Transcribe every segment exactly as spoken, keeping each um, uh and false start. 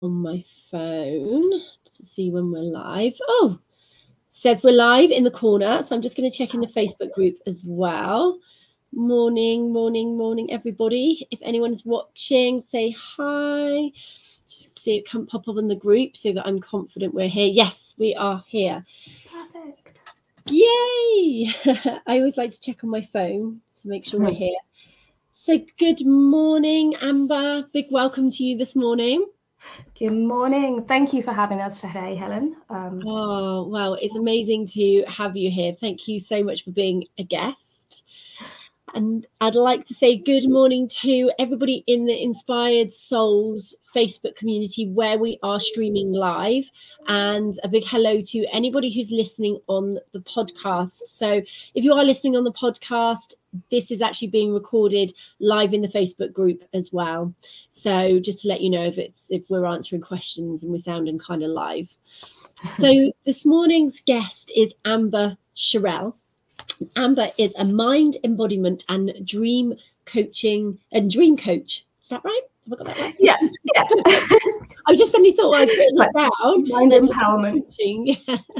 on my phone to see when we're live. Oh, says we're live in the corner. So I'm just going to check in the Facebook group as well. Morning, morning, morning, everybody. If anyone's watching, say hi. Just see it come pop up on the group so that I'm confident we're here. Yes, we are here. Perfect. Yay! I always like to check on my phone to make sure we're here. So good morning, Amber. Big welcome to you this morning. Good morning. Thank you for having us today, Helen. Um, oh, well, it's amazing to have you here. Thank you so much for being a guest. And I'd like to say good morning to everybody in the Inspired Souls Facebook community where we are streaming live, and a big hello to anybody who's listening on the podcast. So if you are listening on the podcast, this is actually being recorded live in the Facebook group as well. So just to let you know if it's if we're answering questions and we're sounding kind of live. So this morning's guest is Amber Sherrill. Amber is a mind embodiment and dream coaching and dream coach. Is that right? Have I got that right? Yeah, yeah. I just suddenly thought I'd put it down. Mind empowerment. Coaching.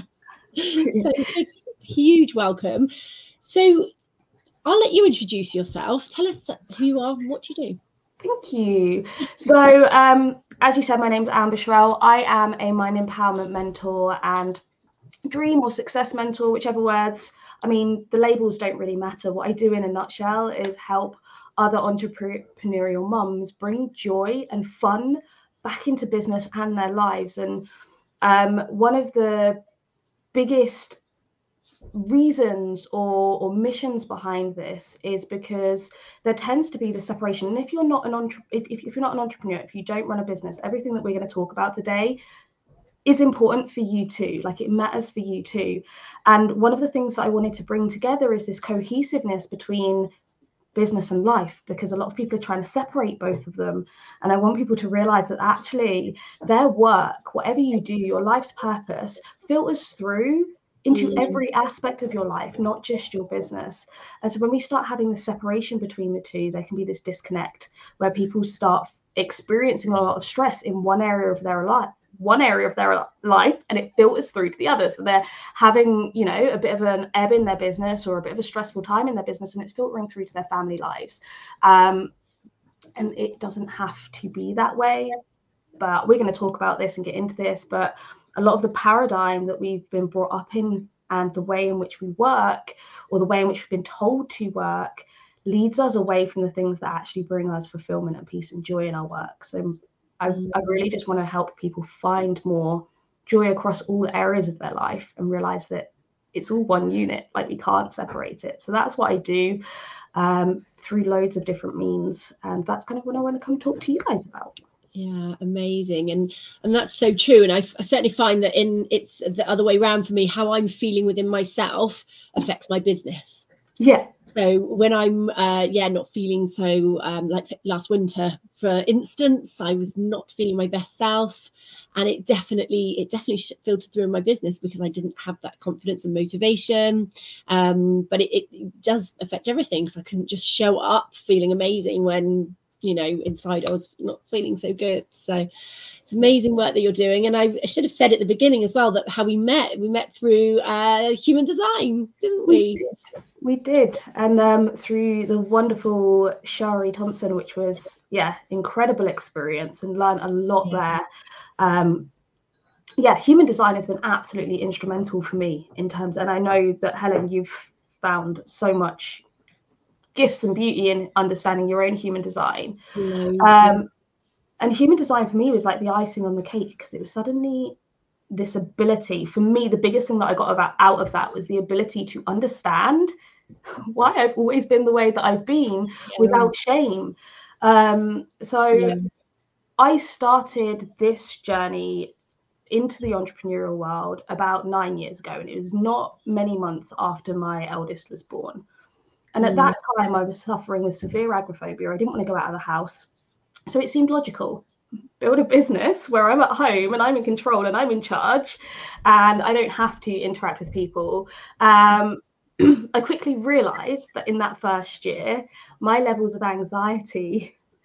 Yeah. So big, huge welcome. So I'll let you introduce yourself. Tell us who you are and what you do. Thank you. So um, as you said, my name's Amber Sherrill. I am a mind empowerment mentor and dream or success mentor, whichever words. I mean, the labels don't really matter. What I do in a nutshell is help other entrepreneurial mums bring joy and fun back into business and their lives. And um, one of the biggest reasons or, or missions behind this is because there tends to be the separation. And if you're not an entre- if, if you're not an entrepreneur, if you don't run a business, everything that we're going to talk about today is important for you too. Like, it matters for you too. And one of the things that I wanted to bring together is this cohesiveness between business and life, because a lot of people are trying to separate both of them. And I want people to realize that actually their work, whatever you do, your life's purpose filters through into mm. every aspect of your life, not just your business. And so when we start having the separation between the two, there can be this disconnect where people start experiencing a lot of stress in one area of their life one area of their life, and it filters through to the other. So they're having, you know, a bit of an ebb in their business or a bit of a stressful time in their business, and it's filtering through to their family lives. Um, and it doesn't have to be that way, but we're going to talk about this and get into this. But a lot of the paradigm that we've been brought up in and the way in which we work, or the way in which we've been told to work, leads us away from the things that actually bring us fulfillment and peace and joy in our work. So I, I really just want to help people find more joy across all areas of their life and realize that it's all one unit, like we can't separate it. So that's what I do um, through loads of different means. And that's kind of what I want to come talk to you guys about. Yeah, amazing. And and that's so true. And I, I certainly find that in it's the other way around for me. How I'm feeling within myself affects my business. Yeah. So when I'm, uh, yeah, not feeling so, um, like last winter, for instance, I was not feeling my best self, and it definitely, it definitely filtered through in my business because I didn't have that confidence and motivation. Um, but it, it does affect everything, because I couldn't just show up feeling amazing when, you know, inside I was not feeling so good. So it's amazing work that you're doing. And I should have said at the beginning as well that how we met, we met through uh, human design, didn't we? We did. We did. And um, through the wonderful Shari Thompson, which was, yeah, incredible experience, and learned a lot yeah. there. Um, yeah, human design has been absolutely instrumental for me in terms, and I know that, Helen, you've found so much gifts and beauty in understanding your own human design. Um, and human design for me was like the icing on the cake, because it was suddenly this ability for me. The biggest thing that I got about out of that was the ability to understand why I've always been the way that I've been yeah. without shame. Um, so yeah. I started this journey into the entrepreneurial world about nine years ago, and it was not many months after my eldest was born. And at mm. that time, I was suffering with severe agoraphobia. I didn't want to go out of the house. So it seemed logical. Build a business where I'm at home and I'm in control and I'm in charge and I don't have to interact with people. Um, I quickly realized that in that first year, my levels of anxiety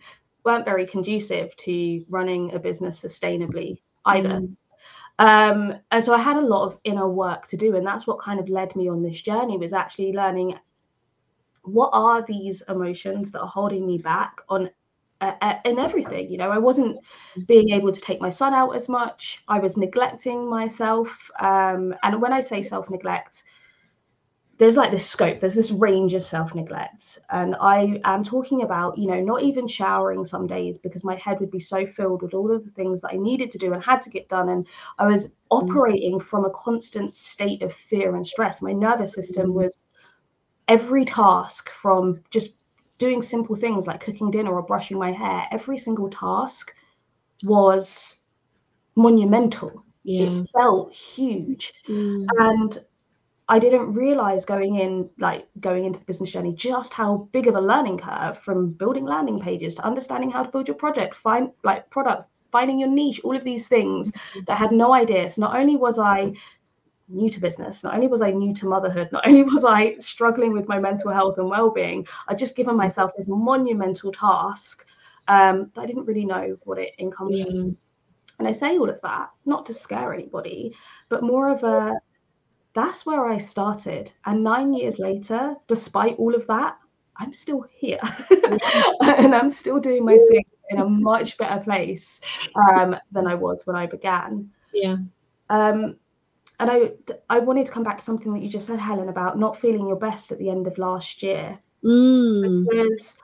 weren't very conducive to running a business sustainably either. Mm. Um, and so I had a lot of inner work to do, and that's what kind of led me on this journey, was actually learning what are these emotions that are holding me back on uh, in everything. You know, I wasn't being able to take my son out as much. I was neglecting myself. Um, and when I say self-neglect, there's like this scope, there's this range of self-neglect. And I am talking about, you know, not even showering some days because my head would be so filled with all of the things that I needed to do and had to get done. And I was operating from a constant state of fear and stress. My nervous system was every task, from just doing simple things like cooking dinner or brushing my hair, every single task was monumental. Yeah. It felt huge. Mm. And I didn't realize going in, like going into the business journey, just how big of a learning curve, from building landing pages to understanding how to build your project, find like products, finding your niche, all of these things that I had no idea. So not only was I new to business, not only was I new to motherhood, not only was I struggling with my mental health and well-being, I'd just given myself this monumental task um, that I didn't really know what it encompassed. Yeah. And I say all of that not to scare anybody, but more of a, that's where I started. And nine years later, despite all of that, I'm still here. And I'm still doing my thing in a much better place um, than I was when I began. Yeah. Um, and I, I wanted to come back to something that you just said, Helen, about not feeling your best at the end of last year. Mm. Because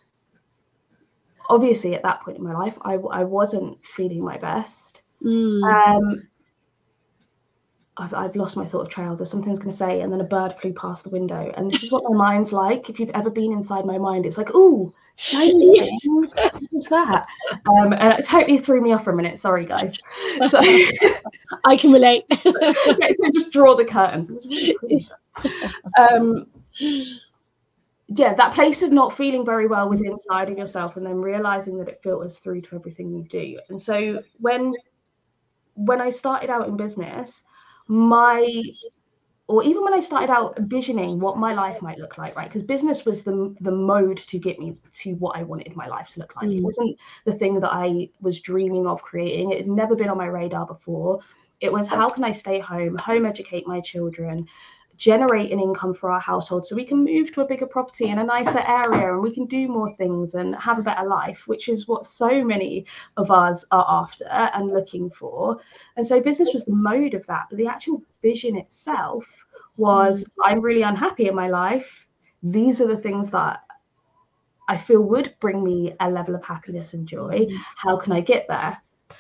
obviously at that point in my life, I, I wasn't feeling my best. Mm. Um, I've, I've lost my thought of trail. There's something I was going to say, and then a bird flew past the window. And this is what my mind's like. If you've ever been inside my mind, it's like, ooh, shiny thing. What's that? Um, and it totally threw me off for a minute. Sorry, guys. So I can relate. Okay, so just draw the curtains. It was really pretty. Um, yeah, that place of not feeling very well within inside of yourself, and then realizing that it filters through to everything you do. And so when when I started out in business, my or even when I started out visioning what my life might look like, right? Because business was the the mode to get me to what I wanted my life to look like. Mm. It wasn't the thing that I was dreaming of creating. It had never been on my radar before. It was, how can I stay home, home educate my children, generate an income for our household so we can move to a bigger property in a nicer area and we can do more things and have a better life, which is what so many of us are after and looking for. And so business was the mode of that, but the actual vision itself was, I'm really unhappy in my life. These are the things that I feel would bring me a level of happiness and joy. How can I get there?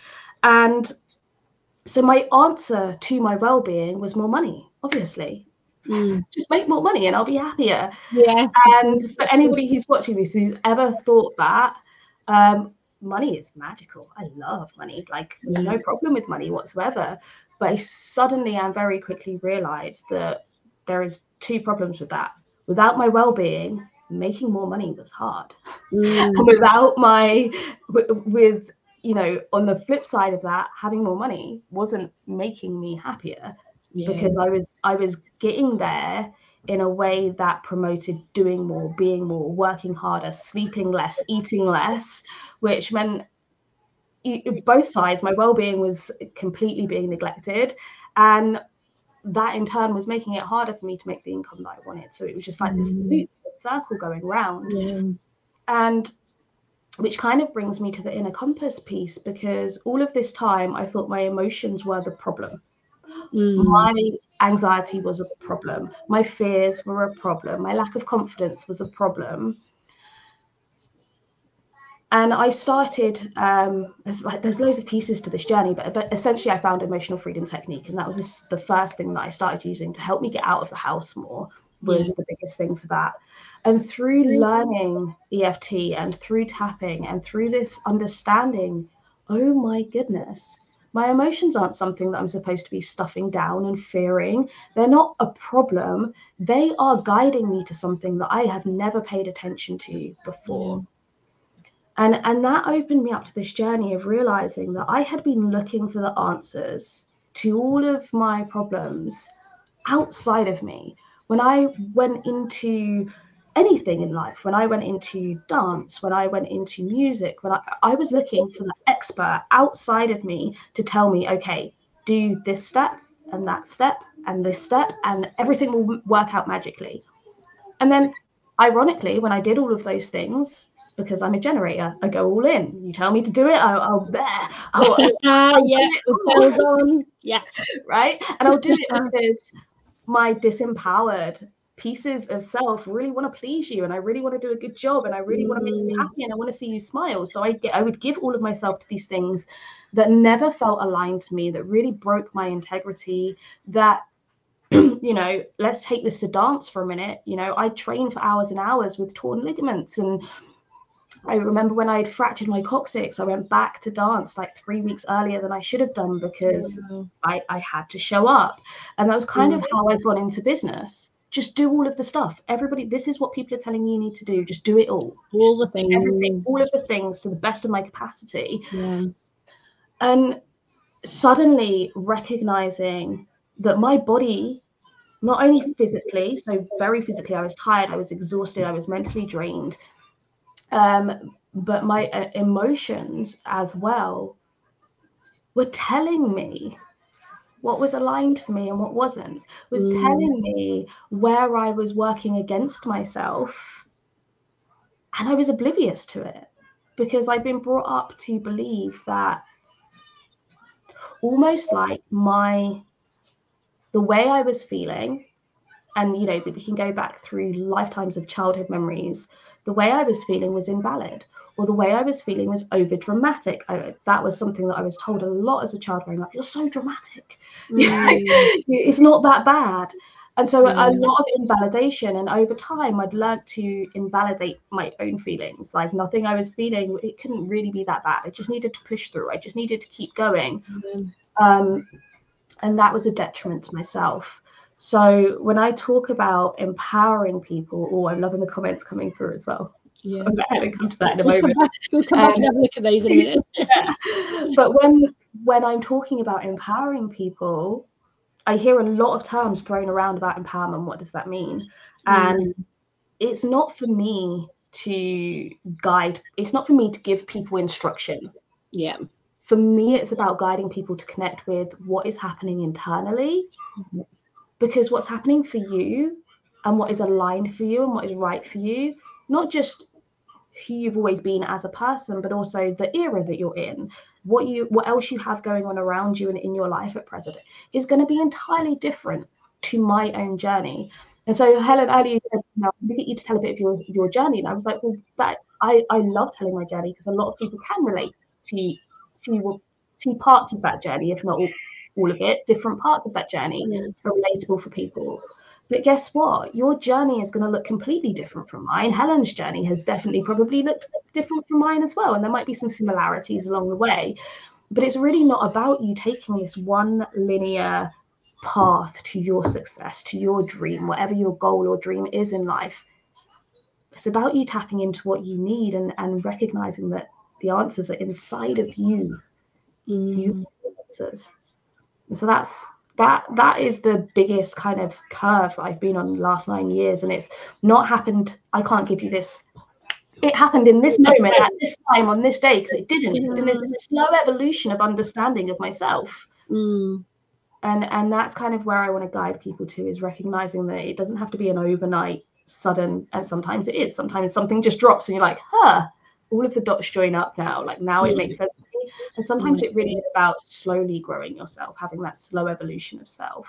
And so my answer to my well-being was more money, obviously. Mm. Just make more money and I'll be happier. Yeah. And for anybody who's watching this, who's ever thought that, um, money is magical. I love money, like yeah. no problem with money whatsoever. But I suddenly and very quickly realized that there is two problems with that. Without my well-being, making more money was hard. Mm. And without my, with, with, you know, on the flip side of that, having more money wasn't making me happier. Yeah. Because I was I was getting there in a way that promoted doing more, being more, working harder, sleeping less, eating less, which meant both sides, my well-being was completely being neglected. And that in turn was making it harder for me to make the income that I wanted. So it was just like mm. this loop, circle going round. Yeah. And which kind of brings me to the inner compass piece, because all of this time I thought my emotions were the problem. Mm. My anxiety was a problem. My fears were a problem. My lack of confidence was a problem. And I started, um, there's, like, there's loads of pieces to this journey, but, but essentially I found emotional freedom technique. And that was this, the first thing that I started using to help me get out of the house more, was yeah. the biggest thing for that. And through learning E F T and through tapping and through this understanding, oh my goodness, my emotions aren't something that I'm supposed to be stuffing down and fearing. They're not a problem. They are guiding me to something that I have never paid attention to before. Yeah. And, and that opened me up to this journey of realizing that I had been looking for the answers to all of my problems outside of me. When I went into anything in life. When I went into dance, when I went into music, when I, I was looking for the expert outside of me to tell me, okay, do this step and that step and this step, and everything will work out magically. And then, ironically, when I did all of those things, because I'm a generator, I go all in. You tell me to do it, I'll, I'll there. I'll, I'll, I'll yeah, it on. Yes, right. And I'll do it because my disempowered pieces of self really want to please you, and I really want to do a good job, and I really mm. want to make you happy, and I want to see you smile. So I get, I would give all of myself to these things that never felt aligned to me, that really broke my integrity, that, you know, let's take this to dance for a minute. You know, I trained for hours and hours with torn ligaments, and I remember when I'd fractured my coccyx, I went back to dance like three weeks earlier than I should have done, because mm. I, I had to show up. And that was kind mm. of how I got into business. Just do all of the stuff. Everybody, this is what people are telling you you need to do. Just do it all. All the things. Everything, all of the things to the best of my capacity. Yeah. And suddenly recognizing that my body, not only physically, so very physically, I was tired, I was exhausted, I was mentally drained, um, but my uh, emotions as well were telling me what was aligned for me and what wasn't, was mm. telling me where I was working against myself, and I was oblivious to it, because I've been brought up to believe that almost like my, the way I was feeling, and, you know, that we can go back through lifetimes of childhood memories, the way I was feeling was invalid, or the way I was feeling was over dramatic. I, that was something that I was told a lot as a child growing up. You're so dramatic. Mm. It's not that bad. And so mm. a lot of invalidation. And over time, I'd learned to invalidate my own feelings. Like, nothing I was feeling, it couldn't really be that bad. I just needed to push through. I just needed to keep going. Mm. Um, and that was a detriment to myself. So when I talk about empowering people, oh, I'm loving the comments coming through as well. Yeah, I'm going to come to that in a we'll moment. Come back, we'll come um, back and have a look at those in a minute. Yeah. But when when I'm talking about empowering people, I hear a lot of terms thrown around about empowerment. What does that mean? Mm. And it's not for me to guide. It's not for me to give people instruction. Yeah. For me, it's about guiding people to connect with what is happening internally. Mm-hmm. Because what's happening for you and what is aligned for you and what is right for you, not just who you've always been as a person, but also the era that you're in, what you, what else you have going on around you and in your life at present, is going to be entirely different to my own journey. And so Helen earlier said, you know, we get you to tell a bit of your, your journey. And I was like, well, that I, I love telling my journey, because a lot of people can relate to, to, to parts of that journey, if not all. all of it, different parts of that journey yeah. are relatable for people. But guess what? Your journey is going to look completely different from mine. Helen's journey has definitely probably looked different from mine as well. And there might be some similarities along the way. But it's really not about you taking this one linear path to your success, to your dream, whatever your goal or dream is in life. It's about you tapping into what you need and, and recognizing that the answers are inside of you. Mm. You have the answers. So that's that that is the biggest kind of curve that I've been on the last nine years. And it's not happened. I can't give you this. It happened in this moment, at this time, on this day, because it didn't. Yeah. And there's this slow evolution of understanding of myself. Mm. And and that's kind of where I want to guide people to, is recognizing that it doesn't have to be an overnight, sudden, and sometimes it is. Sometimes something just drops and you're like, huh, all of the dots join up now. Like now mm. it makes sense. And sometimes it really is about slowly growing yourself, having that slow evolution of self.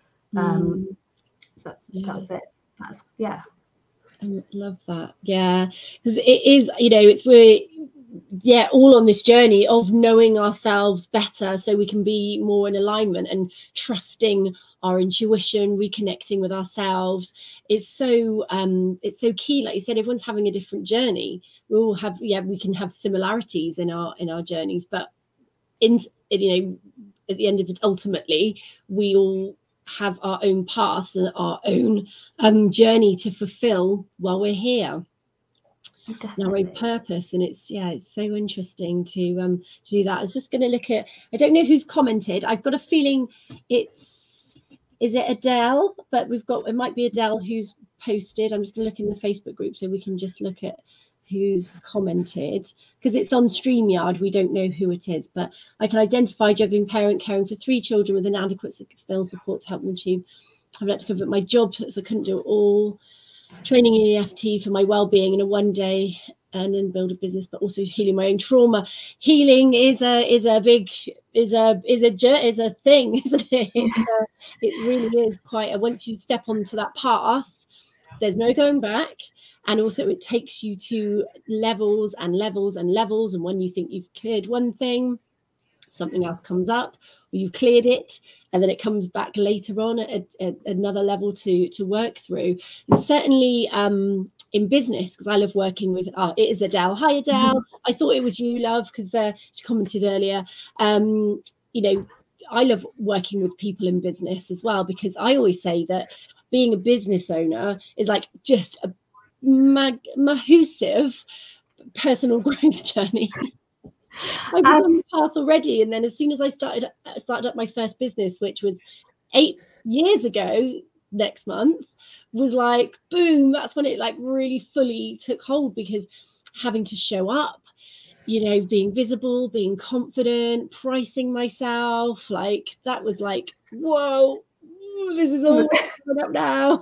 Um, mm. So that, yeah. that's it. That's yeah. I love that. Yeah, because it is, you know, it's we're yeah all on this journey of knowing ourselves better, so we can be more in alignment and trusting our intuition, reconnecting with ourselves. It's so um it's so key. Like you said, everyone's having a different journey. We all have yeah we can have similarities in our in our journeys, but in you know at the end of it, ultimately we all have our own paths and our own um journey to fulfill while we're here. Definitely. Our own purpose. And it's yeah it's so interesting to um to do that. I was just going to look at, I don't know who's commented, I've got a feeling it's is it Adele? But we've got, it might be Adele who's posted. I'm just going to look in the Facebook group so we can just look at who's commented, because it's on StreamYard. We don't know who it is, but I can identify juggling parent, caring for three children with inadequate external support to help them achieve. I've had to cover my job, so I couldn't do it all. Training in E F T for my well-being in a one day and then build a business, but also healing my own trauma. Healing is a is a big is a is a is a thing, isn't it? It's a, it really is quite a, once you step onto that path, there's no going back. And also it takes you to levels and levels and levels. And when you think you've cleared one thing, something else comes up, or you cleared it, and then it comes back later on at, at another level to to work through. And certainly um, in business, because I love working with, oh, it is Adele. Hi, Adele. I thought it was you, love, because uh, she commented earlier. Um, you know, I love working with people in business as well, because I always say that being a business owner is like just a mag- massive personal growth journey. I was on the path already, and then as soon as I started started up my first business, which was eight years ago next month, was like boom, that's when it like really fully took hold, because having to show up, you know, being visible, being confident, pricing myself, like that was like, whoa, this is all coming up now.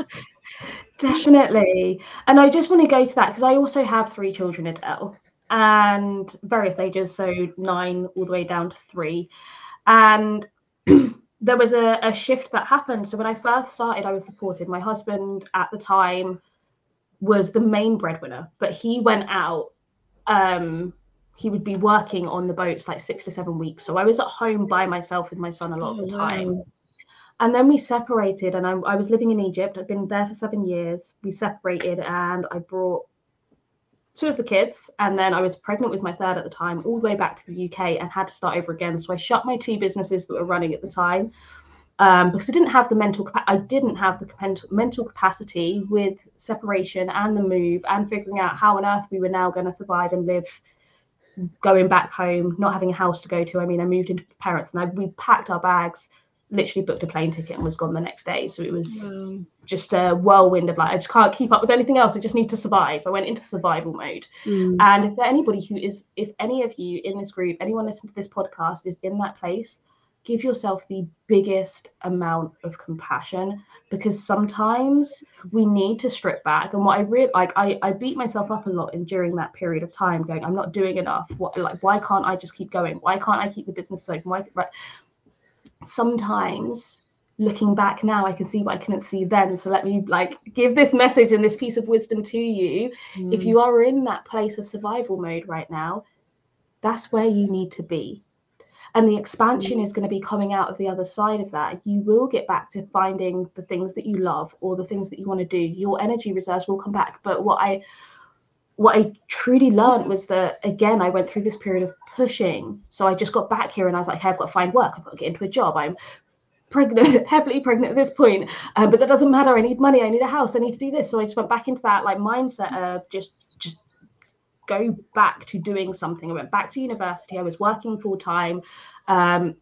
Definitely. And I just want to go to that because I also have three children, Adele, and various ages, so nine all the way down to three. And there was a, a shift that happened. So when I first started, I was supported. My husband at the time was the main breadwinner, but he went out. Um, he would be working on the boats like six to seven weeks. So I was at home by myself with my son a lot of the time. Wow. And then we separated, and I, I was living in Egypt. I'd been there for seven years. We separated, and I brought two of the kids, and then I was pregnant with my third at the time, all the way back to the U K, and had to start over again. So I shut my two businesses that were running at the time um, because I didn't have the mental I didn't have the mental capacity with separation and the move and figuring out how on earth we were now going to survive and live, going back home, not having a house to go to. I mean, I moved into parents, and I we packed our bags, literally booked a plane ticket, and was gone the next day. So it was wow. just a whirlwind of like, I just can't keep up with anything else. I just need to survive. I went into survival mode. Mm. And if anybody who is, if any of you in this group, anyone listening to this podcast is in that place, give yourself the biggest amount of compassion, because sometimes we need to strip back. And what I really like, I, I beat myself up a lot in during that period of time, going, I'm not doing enough. What, like, why can't I just keep going? Why can't I keep the business open? Why, right? Sometimes looking back now, I can see what I couldn't see then. So let me like give this message and this piece of wisdom to you. Mm. If you are in that place of survival mode right now, that's where you need to be. And the expansion mm. is going to be coming out of the other side of that. You will get back to finding the things that you love or the things that you want to do. Your energy reserves will come back. But what I what I truly learned was that, again, I went through this period of pushing. So I just got back here and I was like, hey, I've got to find work. I've got to get into a job. I'm pregnant, heavily pregnant at this point. Um, but that doesn't matter. I need money. I need a house. I need to do this. So I just went back into that like mindset of just, just go back to doing something. I went back to university. I was working full time, um,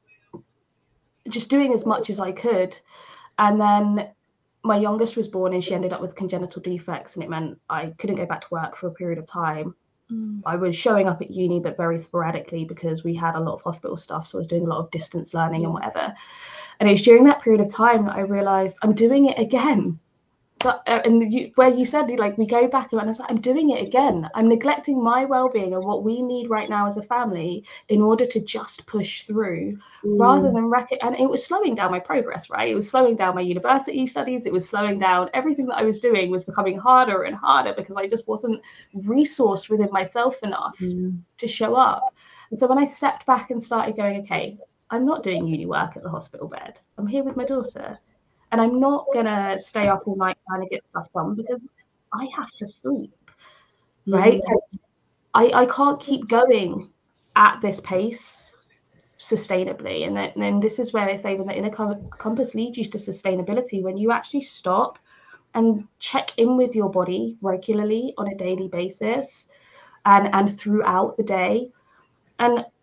just doing as much as I could. And then my youngest was born, and she ended up with congenital defects, and it meant I couldn't go back to work for a period of time. Mm. I was showing up at uni, but very sporadically because we had a lot of hospital stuff. So I was doing a lot of distance learning mm. and whatever. And it was during that period of time that I realized I'm doing it again. But uh, and you, where you said like we go back, and I was like, I'm doing it again. I'm neglecting my well-being and what we need right now as a family in order to just push through, mm. rather than wreck it. And it was slowing down my progress, right? It was slowing down my university studies. It was slowing down everything that I was doing was becoming harder and harder because I just wasn't resourced within myself enough mm. to show up. And so when I stepped back and started going, okay, I'm not doing uni work at the hospital bed. I'm here with my daughter. And I'm not going to stay up all night trying to get stuff done because I have to sleep, right? Mm. I, I can't keep going at this pace sustainably. And then, and then this is where they say when the inner compass leads you to sustainability, when you actually stop and check in with your body regularly on a daily basis and, and throughout the day. And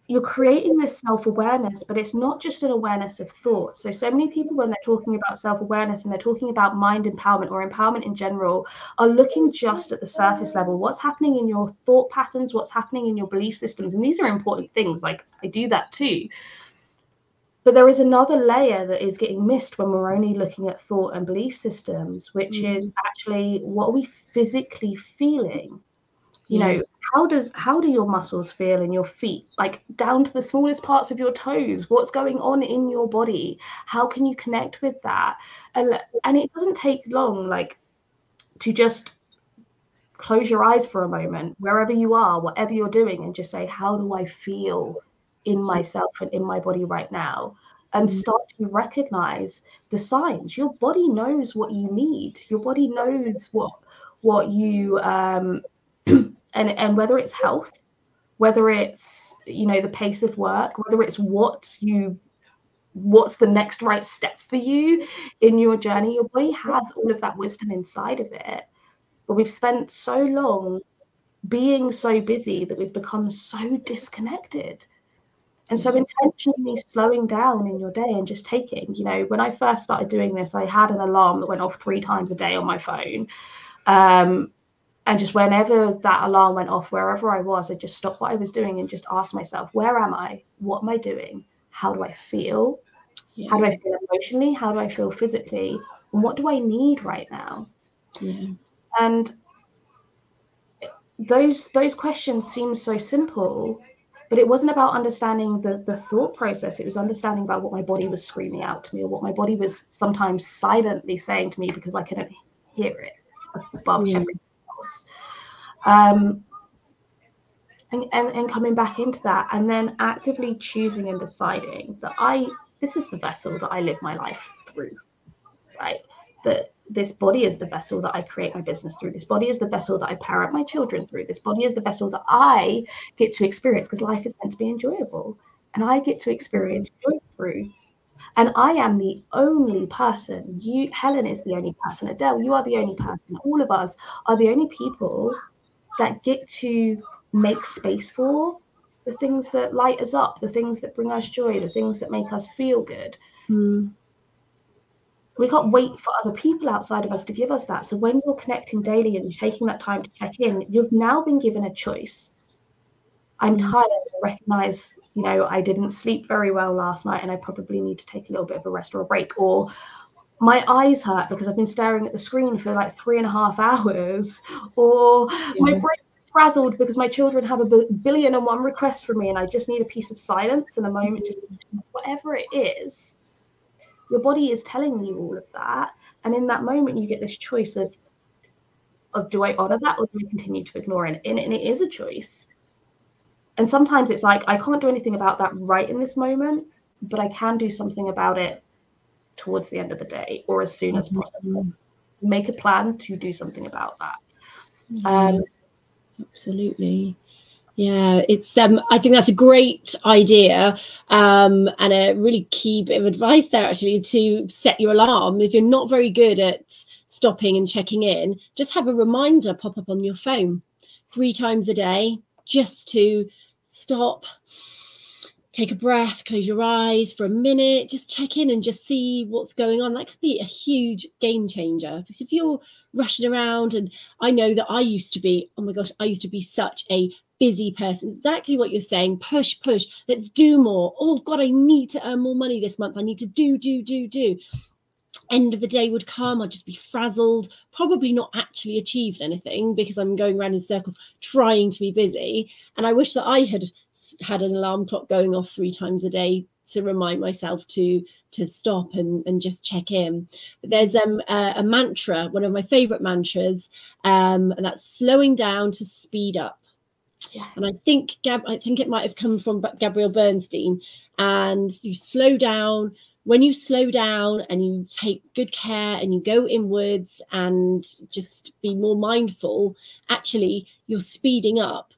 you're creating this self-awareness, but it's not just an awareness of thought. So, so many people, when they're talking about self-awareness and they're talking about mind empowerment or empowerment in general, are looking just at the surface level. What's happening in your thought patterns, what's happening in your belief systems. And these are important things. Like, I do that too. But there is another layer that is getting missed when we're only looking at thought and belief systems, which mm. is actually, what are we physically feeling? You yeah. know, how does how do your muscles feel in your feet, like down to the smallest parts of your toes? What's going on in your body? How can you connect with that? And and it doesn't take long, like, to just close your eyes for a moment, wherever you are, whatever you're doing, and just say, how do I feel in myself and in my body right now? And mm. start to recognize the signs. Your body knows what you need. Your body knows what what you um And, and whether it's health, whether it's, you know, the pace of work, whether it's what you, what's the next right step for you in your journey, your body has all of that wisdom inside of it. But we've spent so long being so busy that we've become so disconnected. And so intentionally slowing down in your day and just taking, you know, when I first started doing this, I had an alarm that went off three times a day on my phone. Um, And just whenever that alarm went off, wherever I was, I just stopped what I was doing and just asked myself, where am I? What am I doing? How do I feel? Yeah. How do I feel emotionally? How do I feel physically? And what do I need right now? Yeah. And those those questions seem so simple, but it wasn't about understanding the, the thought process. It was understanding about what my body was screaming out to me, or what my body was sometimes silently saying to me because I couldn't hear it above yeah. everything. Um, and, and, and coming back into that, and then actively choosing and deciding that I, this is the vessel that I live my life through, right? That this body is the vessel that I create my business through. This body is the vessel that I parent my children through. This body is the vessel that I get to experience, because life is meant to be enjoyable, and I get to experience joy through. And I am the only person, you, Helen is the only person, Adele, you are the only person, all of us are the only people that get to make space for the things that light us up, the things that bring us joy, the things that make us feel good. Mm. We can't wait for other people outside of us to give us that. So when you're connecting daily and you're taking that time to check in, you've now been given a choice. I'm mm. tired. I recognize, you know, I didn't sleep very well last night and I probably need to take a little bit of a rest or a break. Or my eyes hurt because I've been staring at the screen for like three and a half hours. Or yeah. my brain is frazzled because my children have a billion and one requests from me and I just need a piece of silence and a moment. Just whatever it is, your body is telling you all of that. And in that moment, you get this choice of, of do I honor that or do I continue to ignore it? And, and it is a choice. And sometimes it's like, I can't do anything about that right in this moment, but I can do something about it towards the end of the day or as soon as possible. Make a plan to do something about that. Um, Absolutely. Yeah, it's um I think that's a great idea, um and a really key bit of advice there, actually, to set your alarm. If you're not very good at stopping and checking in, just have a reminder pop up on your phone three times a day, just to stop, take a breath, close your eyes for a minute, just check in and just see what's going on. That could be a huge game changer, because if you're rushing around, and I know that I used to be, oh my gosh, I used to be such a busy person. Exactly what you're saying. Push, push. Let's do more. Oh God, I need to earn more money this month. I need to do, do, do, do. End of the day would come. I'd just be frazzled, probably not actually achieved anything because I'm going around in circles trying to be busy. And I wish that I had had an alarm clock going off three times a day to remind myself to to stop and, and just check in. But there's um, a, a mantra, one of my favorite mantras, um, and that's slowing down to speed up. Yeah. And I think Gab, I think it might have come from Gabrielle Bernstein. And you slow down. When you slow down and you take good care and you go inwards and just be more mindful, actually, you're speeding up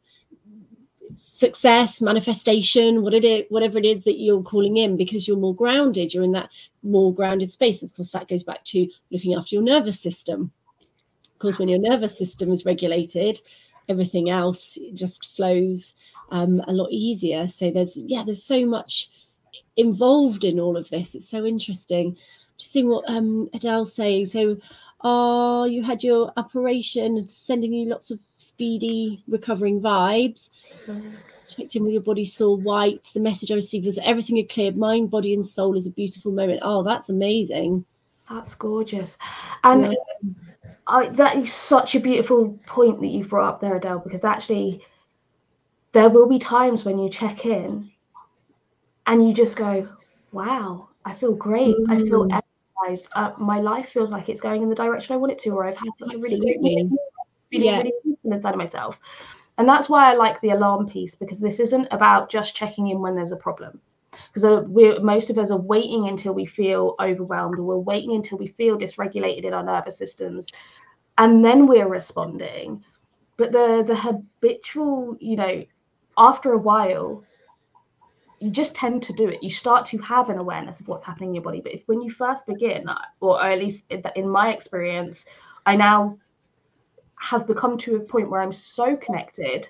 success, manifestation, what it is, whatever it is that you're calling in, because you're more grounded. You're in that more grounded space. Of course, that goes back to looking after your nervous system. Of course, when your nervous system is regulated, everything else just flows um, a lot easier. So there's, yeah, there's so much involved in all of this. It's so interesting. Just seeing what um, Adele's saying. So, oh, you had your operation, sending you lots of speedy recovering vibes. Checked in with your body, saw white. The message I received was everything had cleared. Mind, body, and soul is a beautiful moment. Oh, that's amazing. That's gorgeous. And yeah. I, that is such a beautiful point that you've brought up there, Adele, because actually there will be times when you check in and you just go, wow, I feel great. Mm. I feel energized. Uh, my life feels like it's going in the direction I want it to, or I've had such Absolutely. a really great feeling, yeah. really peaceful inside of myself. And that's why I like the alarm piece, because this isn't about just checking in when there's a problem. Because we're most of us are waiting until we feel overwhelmed, or we're waiting until we feel dysregulated in our nervous systems, and then we're responding. But the the habitual, you know, after a while, you just tend to do it. You start to have an awareness of what's happening in your body. But if when you first begin, or at least in my experience, I now have become to a point where I'm so connected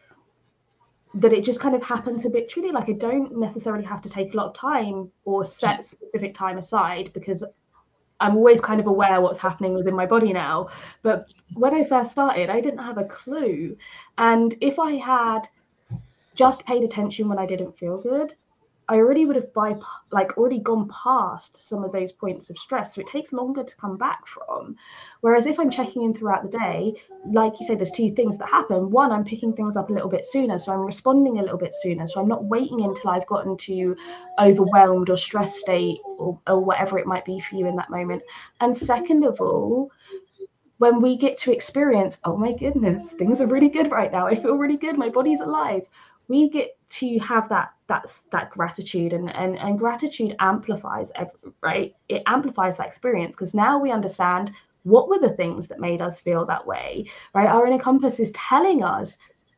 that it just kind of happens habitually. Like I don't necessarily have to take a lot of time or set specific time aside, because I'm always kind of aware what's happening within my body now. But when I first started, I didn't have a clue. And if I had just paid attention when I didn't feel good, I already would have by like already gone past some of those points of stress. So it takes longer to come back from. Whereas if I'm checking in throughout the day, like you say, there's two things that happen. One, I'm picking things up a little bit sooner. So I'm responding a little bit sooner. So I'm not waiting until I've gotten to overwhelmed or stress state or, or whatever it might be for you in that moment. And second of all, when we get to experience, oh my goodness, things are really good right now. I feel really good. My body's alive. We get to have that that's that gratitude, and and and gratitude amplifies every, right it amplifies that experience, because now we understand what were the things that made us feel that way, right? Our inner compass is telling us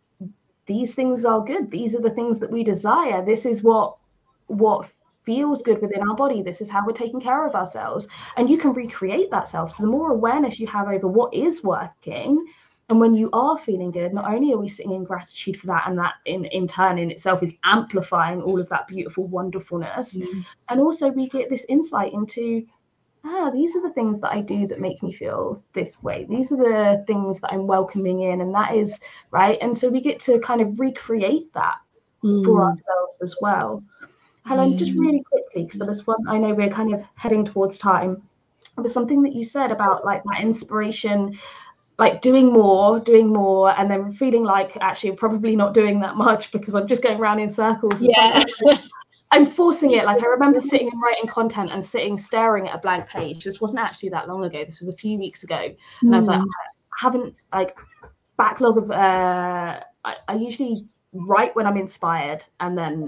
these things are good, these are the things that we desire, this is what what feels good within our body, this is how we're taking care of ourselves, and you can recreate that self. So the more awareness you have over what is working, and when you are feeling good, not only are we sitting in gratitude for that, and that in, in turn in itself is amplifying all of that beautiful wonderfulness, mm. and also we get this insight into, ah, these are the things that I do that make me feel this way. These are the things that I'm welcoming in, and that is, right? And so we get to kind of recreate that mm. for ourselves as well. Helen, yeah. just really quickly, because there was one, I know we're kind of heading towards time, it was something that you said about like that inspiration, like doing more, doing more, and then feeling like actually probably not doing that much because I'm just going around in circles. And yeah. I'm forcing it. Like I remember sitting and writing content and sitting staring at a blank page. This wasn't actually that long ago. This was a few weeks ago. And mm. I was like, I haven't like backlog of, uh, I, I usually write when I'm inspired, and then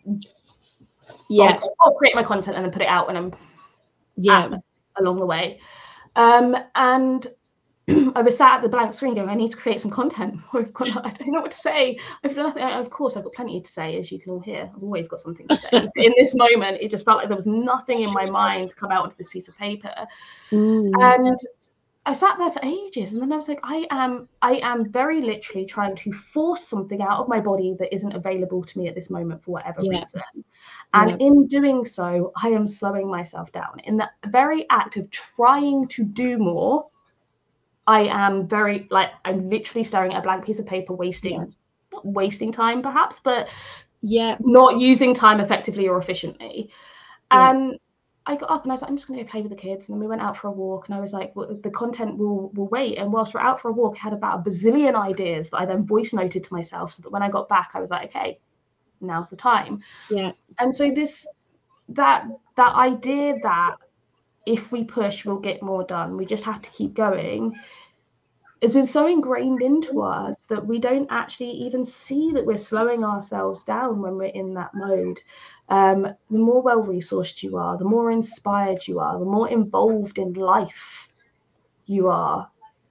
yeah, I'll, I'll create my content and then put it out when I'm yeah at, along the way. Um, and I was sat at the blank screen going, I need to create some content. I've got, I don't know what to say. I've done nothing. Of course, I've got plenty to say, as you can all hear. I've always got something to say. In this moment, it just felt like there was nothing in my mind to come out onto this piece of paper. Mm. And I sat there for ages, and then I was like, I am, I am very literally trying to force something out of my body that isn't available to me at this moment for whatever yeah. reason. And yeah. in doing so, I am slowing myself down. In the very act of trying to do more, I am very like I'm literally staring at a blank piece of paper, wasting yeah. not wasting time perhaps, but yeah, not using time effectively or efficiently. Yeah. And I got up and I was like, I'm just going to go play with the kids. And then we went out for a walk, and I was like, well, the content will will wait. And whilst we're out for a walk, I had about a bazillion ideas that I then voice noted to myself, so that when I got back, I was like, okay, now's the time. Yeah. And so this that that idea that if we push, we'll get more done, we just have to keep going, has been so ingrained into us that we don't actually even see that we're slowing ourselves down when we're in that mode. Um, the more well-resourced you are, the more inspired you are, the more involved in life you are,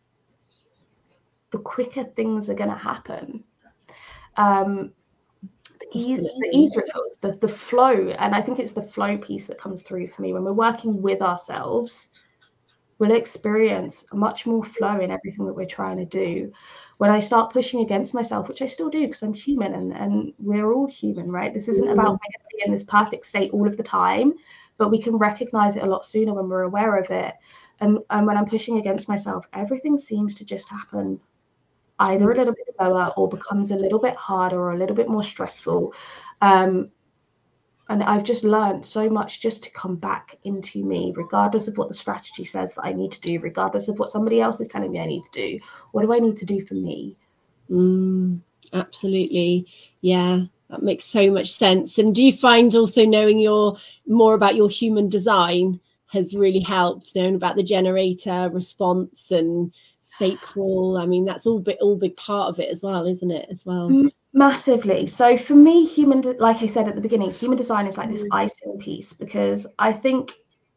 the quicker things are going to happen. Um, the, e- the easier it feels, the, the flow, and I think it's the flow piece that comes through for me. When we're working with ourselves, we'll experience much more flow in everything that we're trying to do. when I start pushing against myself, which I still do because I'm human and, and we're all human, right? This isn't about being in this perfect state all of the time, but we can recognize it a lot sooner when we're aware of it. And, and when I'm pushing against myself, everything seems to just happen either a little bit slower or becomes a little bit harder or a little bit more stressful. Um, and I've just learned so much just to come back into me, regardless of what the strategy says that I need to do, regardless of what somebody else is telling me I need to do. What do I need to do for me? Mm, absolutely. Yeah, that makes so much sense. And do you find also knowing your more about your human design has really helped, knowing about the generator response and sacral? I mean, that's all big, all big part of it as well, isn't it? As well. Massively. So for me, human, de- like I said at the beginning, human design is like this icing piece, because I think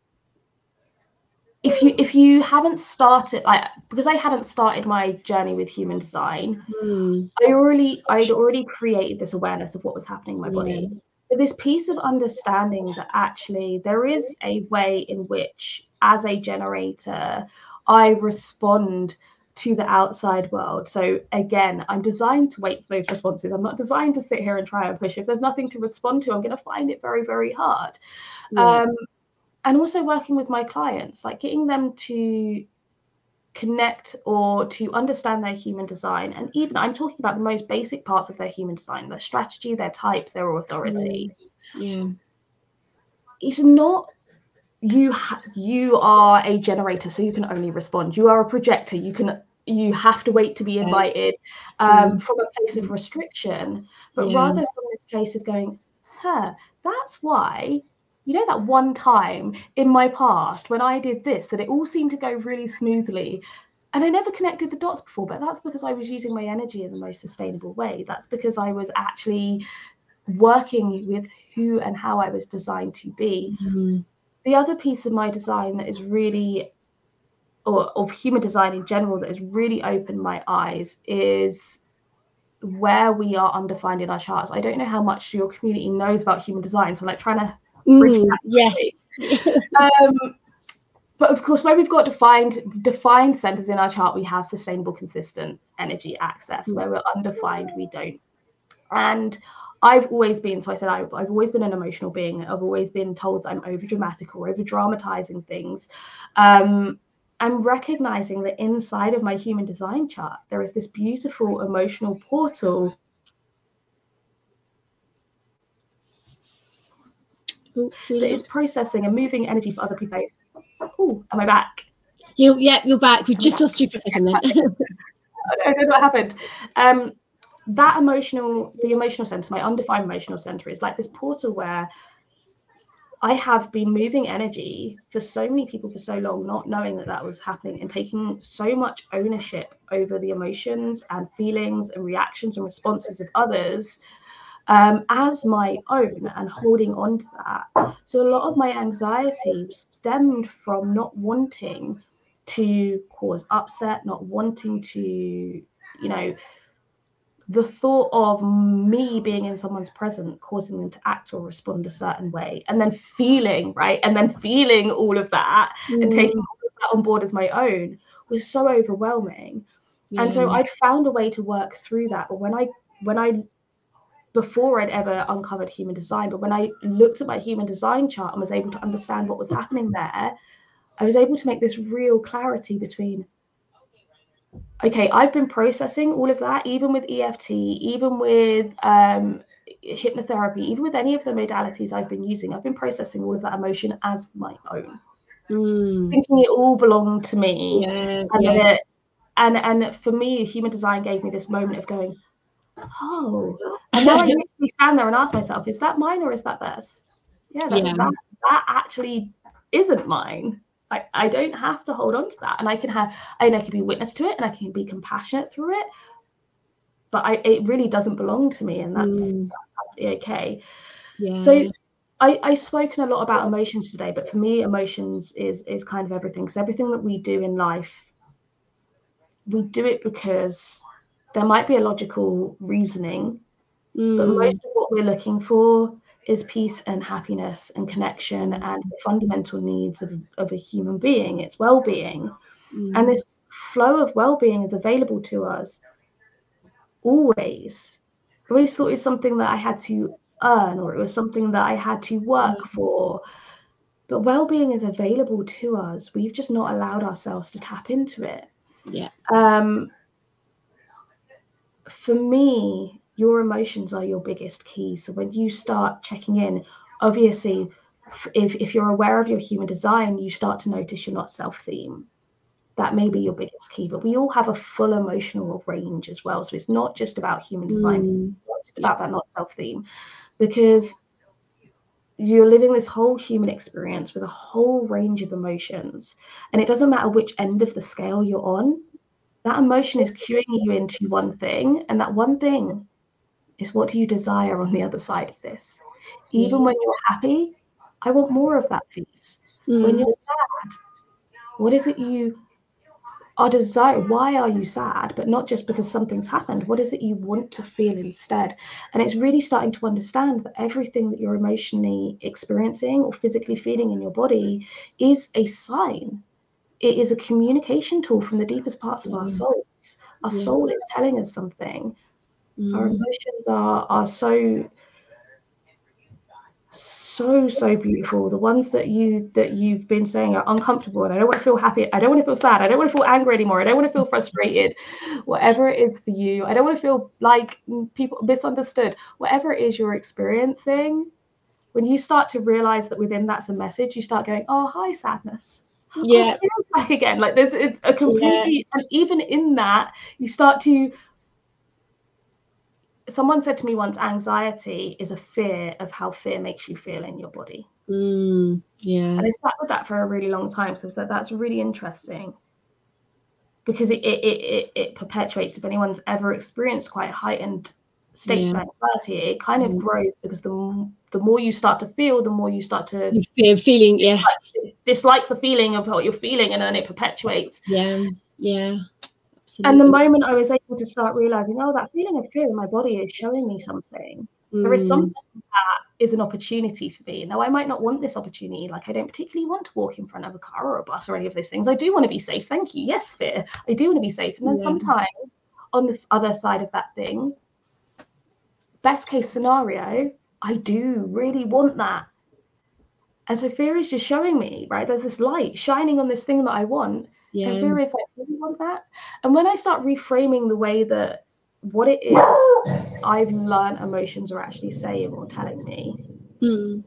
if you if you haven't started, like, because I hadn't started my journey with human design, Mm. I already I'd already created this awareness of what was happening in my body. Yeah. But this piece of understanding that actually there is a way in which, as a generator, I respond to the outside world. So again, I'm designed to wait for those responses. I'm not designed to sit here and try and push. If there's nothing to respond to, I'm going to find it very, very hard. Yeah. Um, and also working with my clients, like getting them to connect or to understand their human design. And even I'm talking about the most basic parts of their human design, their strategy, their type, their authority. Yeah. It's not you ha- you are a generator, so you can only respond. You are a projector, you can you have to wait to be invited, um, mm. from a place of restriction, but yeah. rather from this place of going, huh, that's why, you know, that one time in my past when I did this, that it all seemed to go really smoothly. And I never connected the dots before, but that's because I was using my energy in the most sustainable way. That's because I was actually working with who and how I was designed to be. Mm-hmm. The other piece of my design that is really, or of human design in general, that has really opened my eyes is where we are undefined in our charts. I don't know how much your community knows about human design, so I'm like trying to bridge mm, that. Yes. um, but of course, where we've got defined defined centers in our chart, we have sustainable, consistent energy access. Mm. Where we're undefined, we don't. And I've always been, so I said, I've, I've always been an emotional being. I've always been told that I'm over dramatic or over dramatizing things. Um, I'm recognizing that inside of my human design chart, there is this beautiful emotional portal. Ooh, that is processing and moving energy for other people. Oh, am I back? You, yeah, you're back. We just lost you for a second then. I don't know what happened. Um, that emotional, the emotional center, my undefined emotional center, is like this portal where I have been moving energy for so many people for so long, not knowing that that was happening, and taking so much ownership over the emotions and feelings and reactions and responses of others um, as my own, and holding on to that. So a lot of my anxiety stemmed from not wanting to cause upset, not wanting to, you know, the thought of me being in someone's presence causing them to act or respond a certain way, and then feeling, right, and then feeling all of that mm. and taking all of that on board as my own was so overwhelming. Yeah. And so I'd found a way to work through that. But when I, when I, before I'd ever uncovered human design, but when I looked at my human design chart and was able to understand what was happening there, I was able to make this real clarity between, okay, I've been processing all of that, even with E F T, even with um, hypnotherapy, even with any of the modalities I've been using, I've been processing all of that emotion as my own, mm. thinking it all belonged to me. Yeah, and, yeah. It, and and for me, human design gave me this moment of going, oh, and now I literally stand there and ask myself, is that mine or is that theirs? Yeah, that, yeah. that, that actually isn't mine. Like, I don't have to hold on to that, and I can have, and I can be witness to it, and I can be compassionate through it. But I, it really doesn't belong to me, and that's, mm. that's okay. Yeah. So, I, I've spoken a lot about emotions today, but for me, emotions is is kind of everything. Because everything that we do in life, we do it because there might be a logical reasoning, mm. but most of what we're looking for is peace and happiness and connection and the fundamental needs of, of a human being, its well-being. Mm. And this flow of well-being is available to us always. I always thought it was something that I had to earn, or it was something that I had to work mm. for. But well-being is available to us. We've just not allowed ourselves to tap into it. Yeah. Um, for me, your emotions are your biggest key. So when you start checking in, obviously, if, if you're aware of your human design, you start to notice you're not self-theme. That may be your biggest key, but we all have a full emotional range as well. So it's not just about human design, mm. it's just about that not self-theme, because you're living this whole human experience with a whole range of emotions. And it doesn't matter which end of the scale you're on, that emotion is cueing you into one thing. And that one thing is, what do you desire on the other side of this? Even yeah. when you're happy, I want more of that, please. Mm. When you're sad, what is it you are desire? Why are you sad? But not just because something's happened. What is it you want to feel instead? And it's really starting to understand that everything that you're emotionally experiencing or physically feeling in your body is a sign. It is a communication tool from the deepest parts of yeah. our souls. Our yeah. soul is telling us something. Mm. Our emotions are are so so so beautiful. The ones that you that you've been saying are uncomfortable, and I don't want to feel happy, I don't want to feel sad, I don't want to feel angry anymore, I don't want to feel frustrated. Whatever it is for you, I don't want to feel like people misunderstood. Whatever it is you're experiencing, when you start to realize that within that's a message, you start going, oh, hi, sadness. Yeah. Oh, back again. Like there's a completely yeah. and even in that you start to. Someone said to me once, anxiety is a fear of how fear makes you feel in your body. Mm, yeah. And I sat with that for a really long time. So I said, that's really interesting, because it it it, it perpetuates. If anyone's ever experienced quite heightened states yeah. of anxiety, it kind of mm. grows, because the, the more you start to feel, the more you start to you feeling, yes. dislike, dislike the feeling of what you're feeling, and then it perpetuates. Yeah, yeah. Absolutely. And the moment I was able to start realizing, oh, that feeling of fear in my body is showing me something. Mm. There is something that is an opportunity for me. Now, I might not want this opportunity. Like, I don't particularly want to walk in front of a car or a bus or any of those things. I do want to be safe. Thank you. Yes, fear. I do want to be safe. And then yeah. sometimes on the other side of that thing, best case scenario, I do really want that. And so fear is just showing me, right? There's this light shining on this thing that I want. Yeah. And fear is like, do you want that? And when I start reframing the way that what it is I've learned emotions are actually saying or telling me, mm.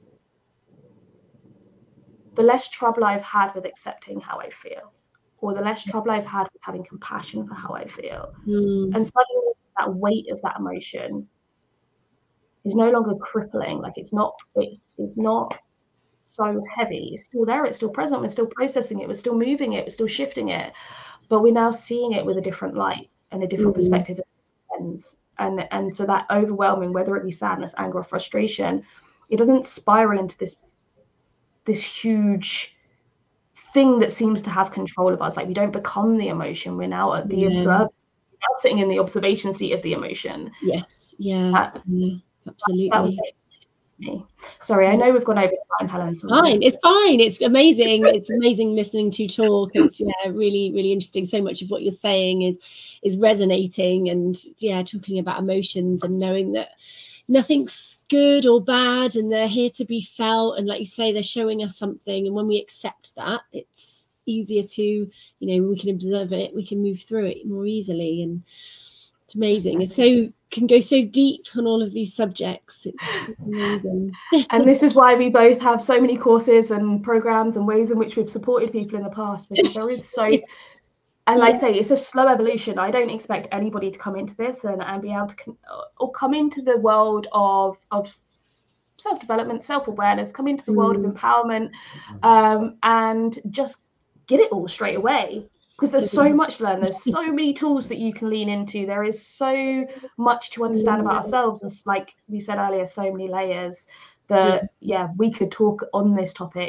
the less trouble I've had with accepting how I feel, or the less trouble I've had with having compassion for how I feel. Mm. And suddenly that weight of that emotion is no longer crippling. Like it's not, it's it's not so heavy. It's still there, it's still present, we're still processing it, we're still moving it, we're still shifting it, but we're now seeing it with a different light and a different mm-hmm. perspective lens. And and so that overwhelming, whether it be sadness, anger, or frustration, it doesn't spiral into this this huge thing that seems to have control of us. Like we don't become the emotion, we're now at the yeah. observer, we're now sitting in the observation seat of the emotion. Yes, yeah, that, yeah. Absolutely. That was it. Me. Sorry, I know we've gone over time, Helen. It's fine. It's fine. It's amazing. It's amazing listening to you talk. It's yeah, really, really interesting. So much of what you're saying is is resonating, and yeah, talking about emotions and knowing that nothing's good or bad, and they're here to be felt. And like you say, they're showing us something, and when we accept that, it's easier to, you know, we can observe it, we can move through it more easily, and it's amazing. It's so can go so deep on all of these subjects. It's amazing. And this is why we both have so many courses and programs and ways in which we've supported people in the past, because there is so, and like I say, it's a slow evolution. I don't expect anybody to come into this and, and be able to con- or come into the world of of self-development, self-awareness, come into the mm. world of empowerment, um, and just get it all straight away. Because there's so much to learn. There's so many tools that you can lean into. There is so much to understand about ourselves. And like we said earlier, so many layers that, yeah, we could talk on this topic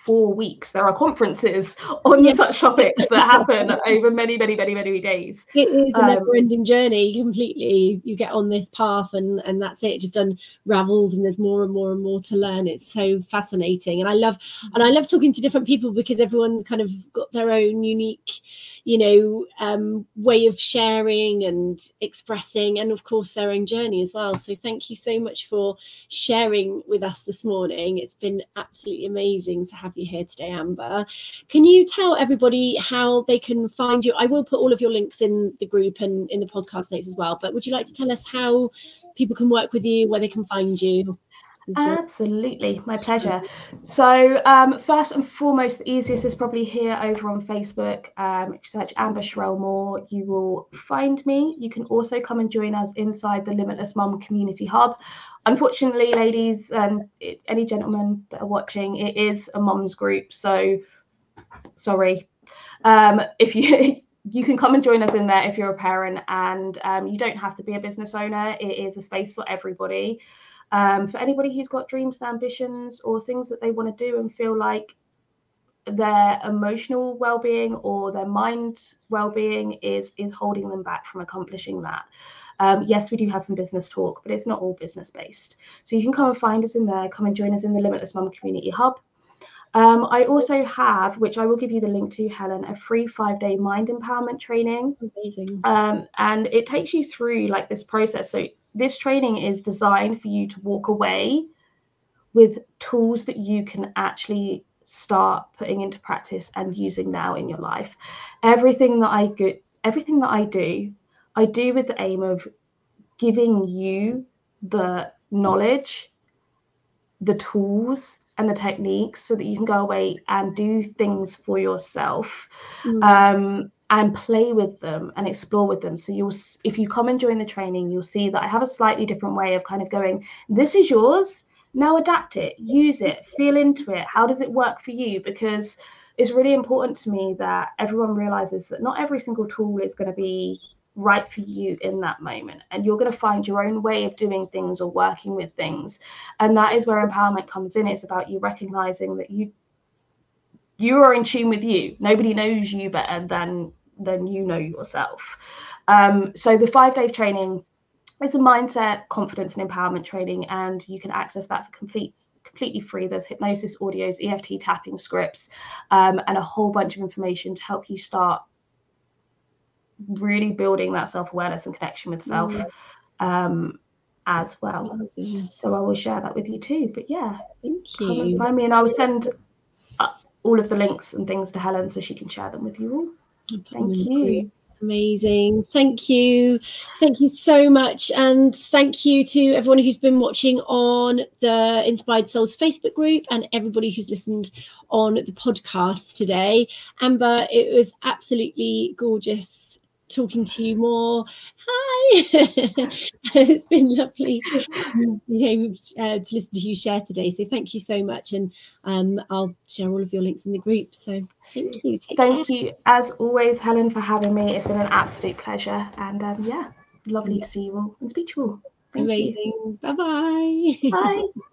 four weeks. There are conferences on Yeah. such topics that happen over many, many, many, many days. It is a Um, never-ending journey completely. You get on this path and and that's it. It just unravels and there's more and more and more to learn. It's so fascinating. And I love and I love talking to different people because everyone's kind of got their own unique, you know, um, way of sharing and expressing, and of course their own journey as well. So thank you so much for sharing with us this morning. It's been absolutely amazing to have you here today, Amber. Can you tell everybody how they can find you? I will put all of your links in the group and in the podcast notes as well, but would you like to tell us how people can work with you, where they can find you? Absolutely, my pleasure. So um, first and foremost, the easiest is probably here over on Facebook. Um, if you search Amber Sherelle Moore, you will find me. You can also come and join us inside the Limitless Mum Community Hub. Unfortunately, ladies and any gentlemen that are watching, it is a mum's group, so sorry. Um, if you you can come and join us in there if you're a parent, and um, you don't have to be a business owner. It is a space for everybody. Um, for anybody who's got dreams and ambitions or things that they want to do and feel like their emotional well-being or their mind well-being is is holding them back from accomplishing that. Um, yes, we do have some business talk, but it's not all business based. So you can come and find us in there, come and join us in the Limitless Mum Community Hub. Um, I also have, which I will give you the link to, Helen, a free five-day mind empowerment training. Amazing. Um, and it takes you through like this process. So this training is designed for you to walk away with tools that you can actually start putting into practice and using now in your life. Everything that I go, everything that I do, I do with the aim of giving you the knowledge, the tools and the techniques so that you can go away and do things for yourself. Mm. Um, and play with them and explore with them. So you'll, if you come and join the training, you'll see that I have a slightly different way of kind of going, this is yours, now adapt it, use it, feel into it. How does it work for you? Because it's really important to me that everyone realizes that not every single tool is going to be right for you in that moment. And you're going to find your own way of doing things or working with things. And that is where empowerment comes in. It's about you recognizing that you, you are in tune with you. Nobody knows you better than than you know yourself. Um, so the five-day training is a mindset, confidence, and empowerment training, and you can access that for complete, completely free. There's hypnosis audios, E F T tapping scripts, um, and a whole bunch of information to help you start really building that self-awareness and connection with self mm. um, as well. Amazing. So I will share that with you too. But yeah, thank come you. and find me, and I will send all of the links and things to Helen so she can share them with you all. Thank you. Amazing. Thank you. Thank you so much. And thank you to everyone who's been watching on the Inspired Souls Facebook group and everybody who's listened on the podcast today. Amber, it was absolutely gorgeous talking to you more. Hi. It's been lovely you know, uh, to listen to you share today. So thank you so much. And um, I'll share all of your links in the group. So thank you. Take thank care. you, as always, Helen, for having me. It's been an absolute pleasure. And um, yeah, lovely yeah. to see you all and speak to you all. Thank Amazing. you. Bye-bye. Bye.